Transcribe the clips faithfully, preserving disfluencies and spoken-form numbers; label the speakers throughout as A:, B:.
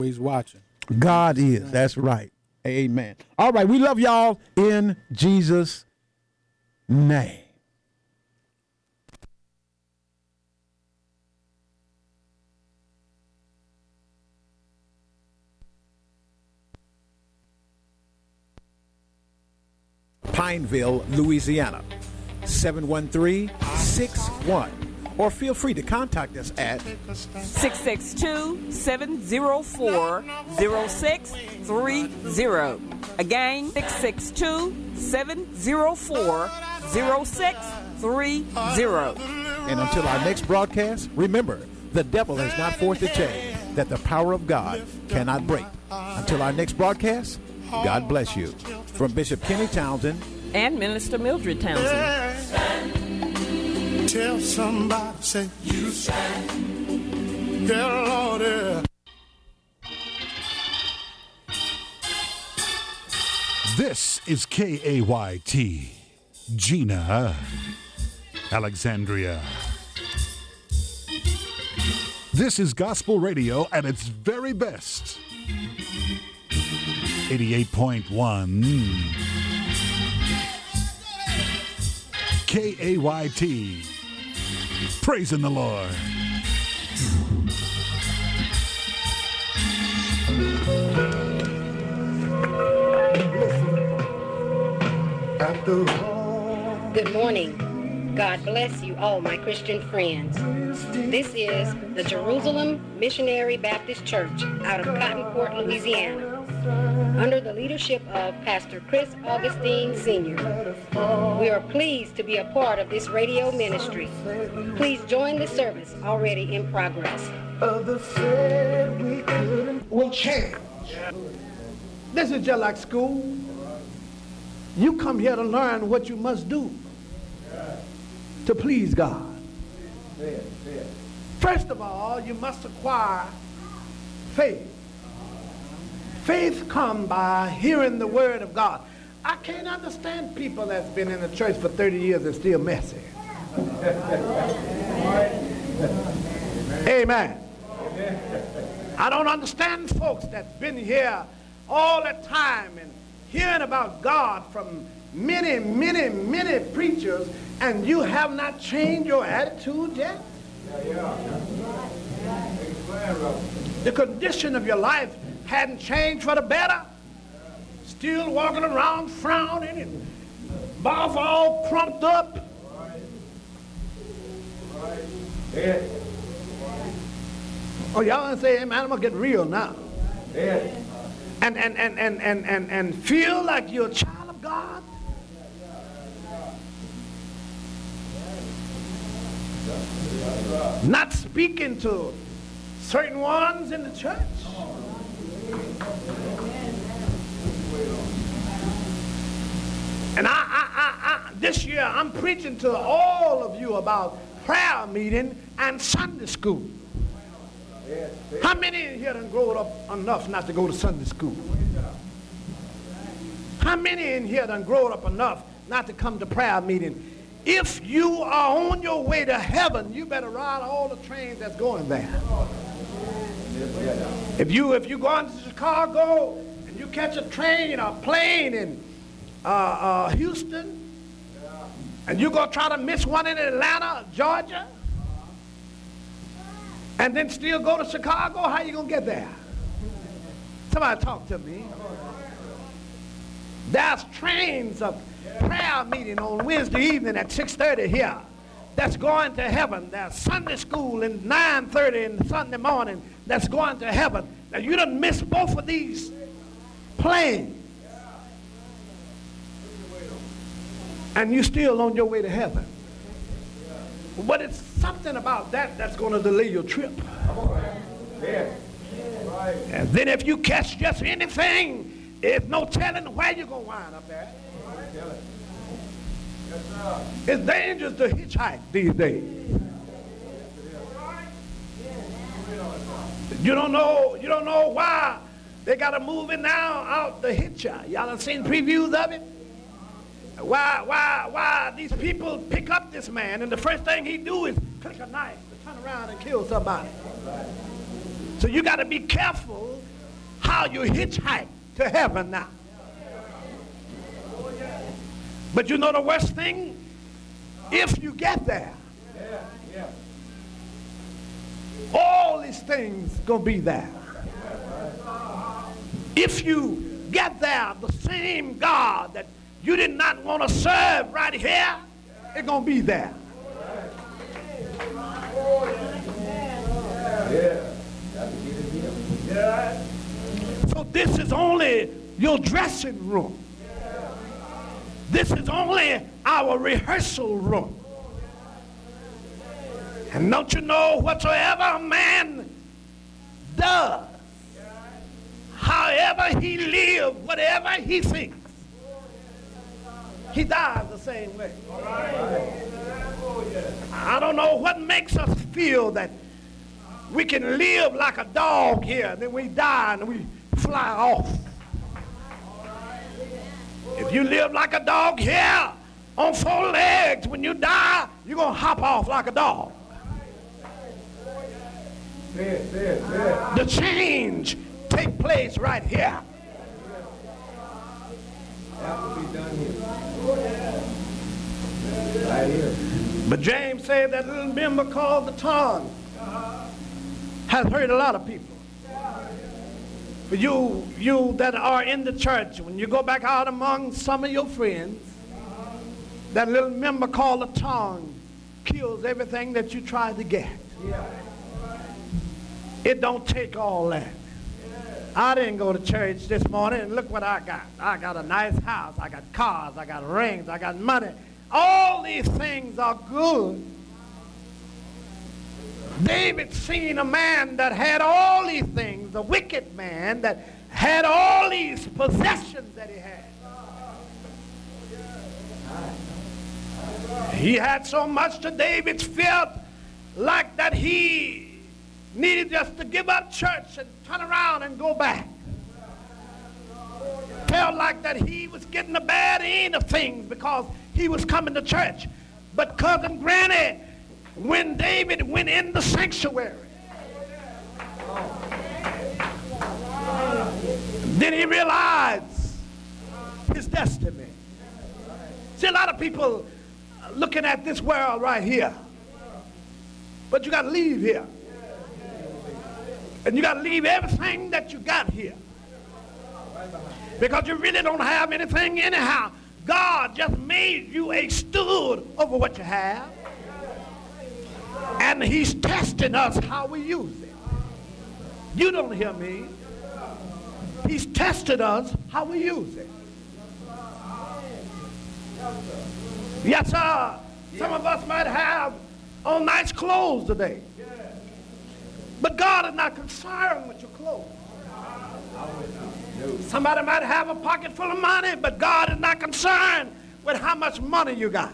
A: He's watching.
B: God is. That's right. Amen. All right. We love y'all in Jesus' name.
C: Pineville, Louisiana, seven one three, six one. Or feel free to contact us at
D: six six two, seven zero four, zero six three zero. Again, six six two, seven zero four, zero six three zero.
C: And until our next broadcast, remember, the devil has not forced a chain that the power of God cannot break. Until our next broadcast, God bless you. From Bishop Kenny Townsend
D: and Minister Mildred Townsend.
E: Tell somebody, say, you stand. Yeah, Lord, yeah.
F: This is K A Y T, Gina, Alexandria. This is gospel radio at its very best. eighty-eight point one K A Y T. Praising the Lord.
G: Good morning. God bless you all, my Christian friends. This is the Jerusalem Missionary Baptist Church out of Cotton Court, Louisiana, under the leadership of Pastor Chris Augustine Senior We are pleased to be a part of this radio ministry. Please join the service already in progress.
H: Will change. This is just like school. You come here to learn what you must do to please God. First of all, you must acquire faith. Faith comes by hearing the word of God. I can't understand people that's been in the church for thirty years and still messy. Amen. I don't understand folks that's been here all the time and hearing about God from many, many, many preachers, and you have not changed your attitude yet. The condition of your life hadn't changed for the better. Still walking around frowning and mouth all crumped up. Oh, y'all say, hey, man, I'm gonna get real now. And, and, and, and, and, and, and feel like you're a child of God. Not speaking to certain ones in the church. And I, I, I, I, this year I'm preaching to all of you about prayer meeting and Sunday school. How many in here done grown up enough not to go to Sunday school? How many in here done grown up enough not to come to prayer meeting? If you are on your way to heaven, you better ride all the trains that's going there. If you if you going to Chicago and you catch a train or a plane in uh, uh, Houston, and you're going to try to miss one in Atlanta, Georgia, and then still go to Chicago, how you going to get there? Somebody talk to me. There's trains of prayer meeting on Wednesday evening at six thirty here that's going to heaven. There's Sunday school in nine thirty in Sunday morning that's going to heaven. Now you done missed both of these planes, and you still on your way to heaven. But it's something about that that's going to delay your trip. And then if you catch just anything, there's no telling where you're going to wind up at. It's dangerous to hitchhike these days. You don't know, you don't know why they got a movie now out the hitcher. Y'all have seen previews of it? Why, why, why these people pick up this man and the first thing he do is pick a knife to turn around and kill somebody. So you got to be careful how you hitchhike to heaven now. But you know the worst thing? If you get there, all these things gonna be there. If you get there, the same God that you did not want to serve right here, it's gonna be there. So this is only your dressing room. This is only our rehearsal room. And don't you know, whatsoever a man does, however he lives, whatever he thinks, he dies the same way. I don't know what makes us feel that we can live like a dog here, then we die and we fly off. If you live like a dog here on four legs, when you die, you're going to hop off like a dog. The change take place right here. But James said that little member called the tongue has hurt a lot of people. For you, you that are in the church, when you go back out among some of your friends, that little member called the tongue kills everything that you tried to get. It don't take all that. I didn't go to church this morning and look what I got. I got a nice house, I got cars, I got rings, I got money. All these things are good. David seen a man that had all these things, a wicked man that had all these possessions that he had. He had so much that David felt like that he needed just to give up church and turn around and go back. Felt like that he was getting the bad end of things because he was coming to church. But Cousin Granny, when David went in the sanctuary, then he realized his destiny. See, a lot of people looking at this world right here, but you got to leave here. And you got to leave everything that you got here. Because you really don't have anything anyhow. God just made you a steward over what you have. And he's testing us how we use it. You don't hear me. He's tested us how we use it. Yes, sir. Some of us might have on nice clothes today. But God is not concerned with your clothes. Somebody might have a pocket full of money, but God is not concerned with how much money you got.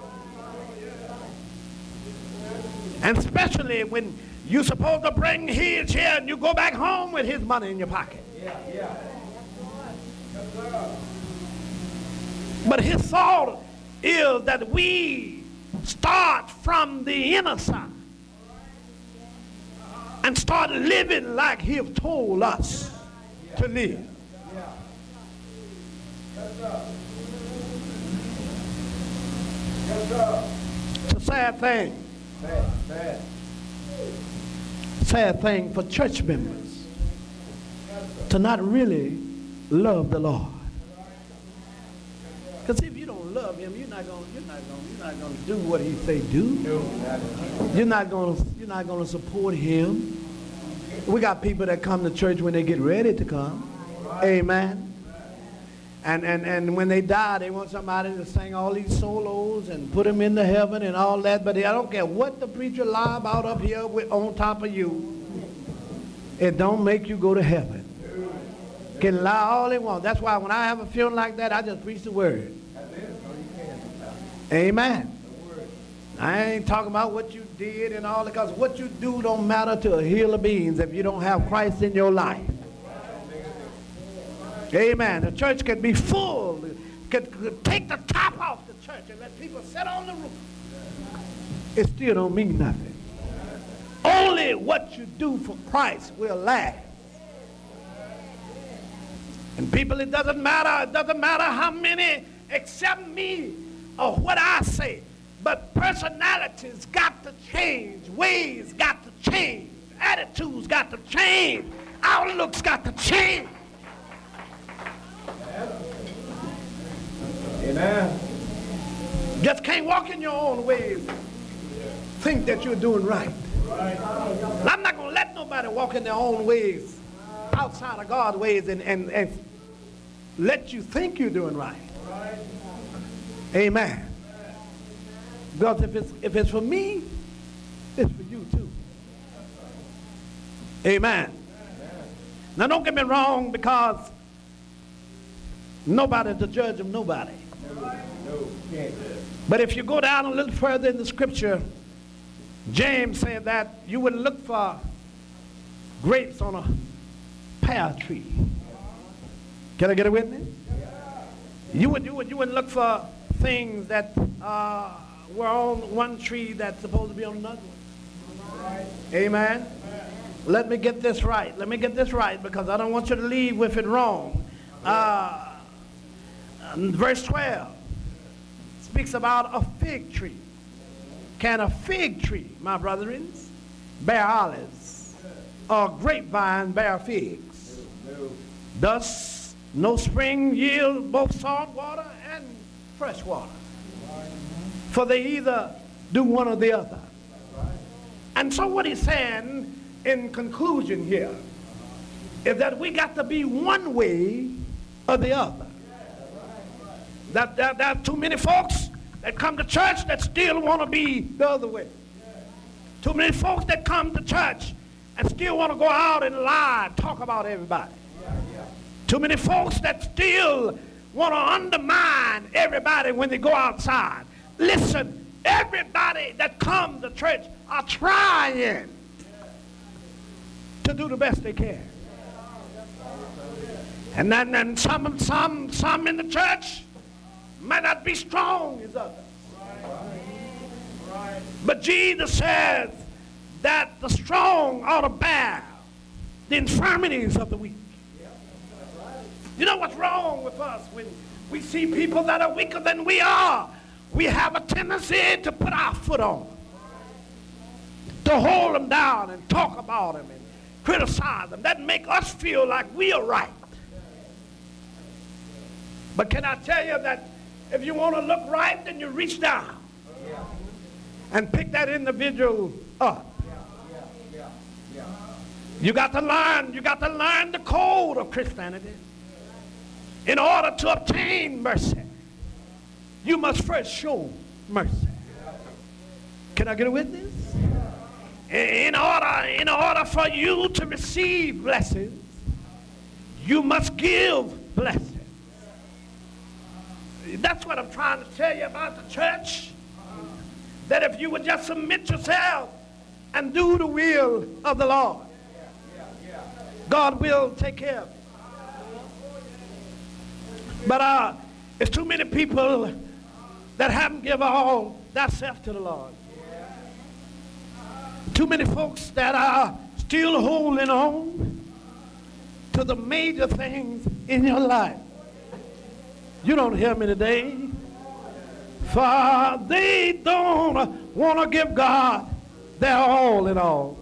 H: And especially when you're supposed to bring his here and you go back home with his money in your pocket. But his thought is that we start from the inner side and start living like he have told us to live. It's a sad thing. Sad thing for church members to not really love the Lord. Because if you don't love him, you're not going you're not going you're not going to do what he say do. You're not going to you're not going to support him. We got people that come to church when they get ready to come. Amen. And, and, and when they die, they want somebody to sing all these solos and put them into heaven and all that. But I don't care what the preacher lie about up here with, on top of you. It don't make you go to heaven. Can lie all they want. That's why when I have a feeling like that, I just preach the word. Amen. I ain't talking about what you did and all that, because what you do don't matter to a hill of beans if you don't have Christ in your life. Amen. The church can be full. Could, could take the top off the church and let people sit on the roof. It still don't mean nothing. Only what you do for Christ will last. And people, it doesn't matter, it doesn't matter how many accept me or what I say, but personalities got to change, ways got to change, attitudes got to change, outlooks got to change. Amen. Just can't walk in your own ways, think that you're doing right. I'm not going to let nobody walk in their own ways outside of God's ways and, and, and let you think you're doing right. Amen. Because if it's, if it's for me, it's for you too. Amen. Now don't get me wrong, because nobody's the judge of nobody. But if you go down a little further in the scripture, James said that you would look for grapes on a pear tree. Can I get a witness? You would, you would, you would look for things that uh, were on one tree that's supposed to be on another one. Amen. Let me get this right. Let me get this right, because I don't want you to leave with it wrong. Uh, verse twelve speaks about a fig tree. Can a fig tree, my brethren, bear olives, or a grapevine bear figs? Thus, no spring yield both salt water and fresh water, for they either do one or the other. And so what he's saying in conclusion here is that we got to be one way or the other. That there, there are too many folks that come to church that still want to be the other way. Too many folks that come to church and still want to go out and lie and talk about everybody. Too many folks that still want to undermine everybody when they go outside. Listen, everybody that comes to church are trying to do the best they can. And then and some, some, some in the church might not be strong as others. But Jesus says that the strong ought to bear the infirmities of the weak. You know what's wrong with us? When we see people that are weaker than we are, we have a tendency to put our foot on them, to hold them down and talk about them and criticize them. That make us feel like we are right. But can I tell you that if you want to look right, then you reach down and pick that individual up. You got to learn, you got to learn the code of Christianity. In order to obtain mercy, you must first show mercy. Can I get a witness? In order, in order for you to receive blessings, you must give blessings. That's what I'm trying to tell you about the church. That if you would just submit yourself and do the will of the Lord, God will take care of it. But uh, it's too many people that haven't given all thyself to the Lord. Too many folks that are still holding on to the major things in your life. You don't hear me today. For they don't want to give God their all in all.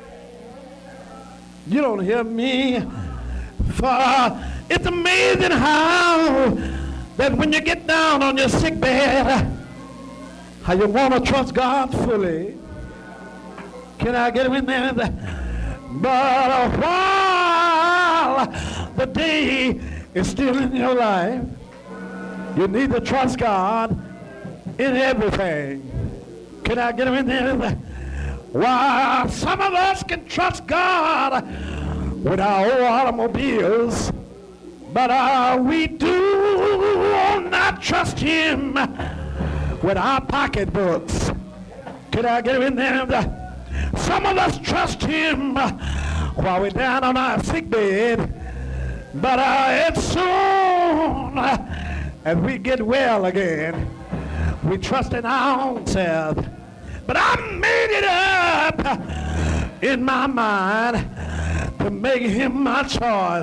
H: You don't hear me. For it's amazing how that when you get down on your sick bed, how you want to trust God fully. Can I get in there? But while the day is still in your life, you need to trust God in everything. Can I get in there? While some of us can trust God with our old automobiles, but uh, we do not trust Him with our pocketbooks. Can I get in there? Some of us trust Him while we're down on our sick bed, but uh, it's soon as we get well again, we trust in our own self. But I made it up in my mind to make Him my choice.